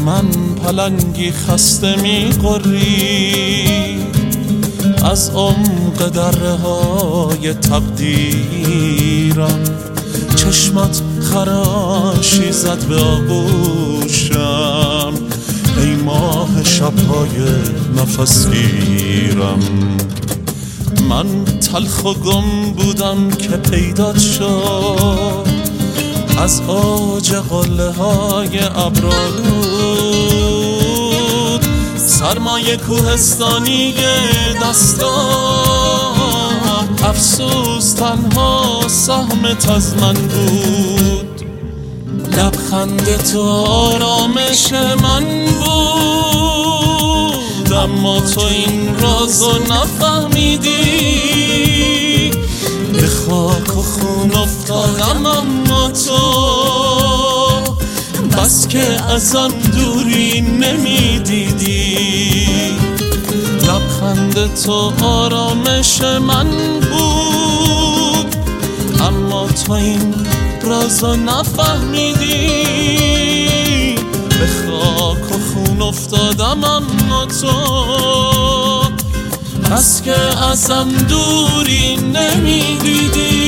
من پلنگی خسته می‌غری از عمق دره های تقدیرم، چشمت خراشی زد به آغوشم، ای ماه شب‌های نفسگیرم. من تلخ و گم بودم که پیدات شد، از اوج قله های ابرالود، سرمایه کوهستانی دستام، افسوس تنها سهمت از من بود. لبخند تو آرامش من بود، اما تو این رازو نفهمیدی. به خاک و خون افتادم اما تو بس که ازم دوری نمیدیدی. لبخند تو آرامش من بود، اما تو این رازو نفهمیدی. به خاک و خون افتادم اما تو بس که ازم دوری نمیدیدی.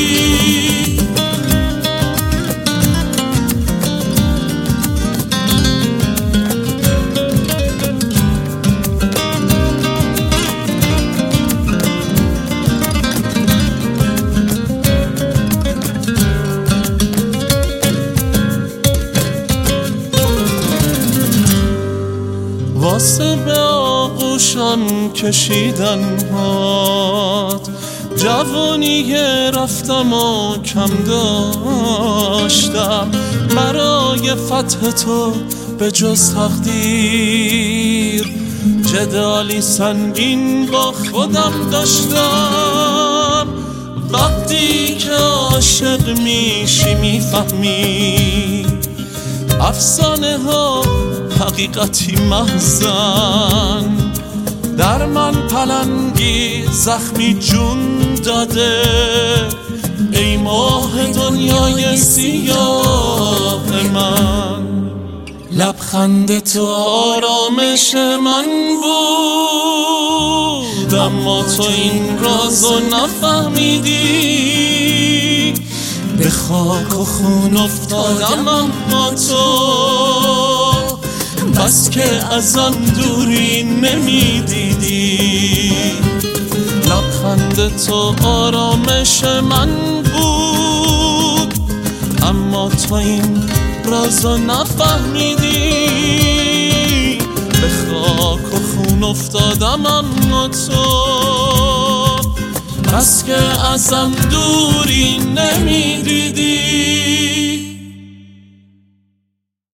واسه به آغوشم کشیدن هات، جوانی رفتم و کم داشتم. برای فتح تو به جز تقدیر جدالی سنگین با خودم داشتم. وقتی که عاشق میشی میفهمی افسانه ها حقیقتی محزن. در من پلنگی زخمی جون داده، ای ماه دنیای سیاه من. لبخند تو آرامش من بود، اما تو این رازو نفهمیدی. به خاک و خون افتادم اما تو بس که ازم دوری نمیدیدی. لبخند تو آرامش من بود، اما تو این رازو نفهمیدی. به خاک و خون افتادم اما تو بس که ازم دوری نمیدیدی.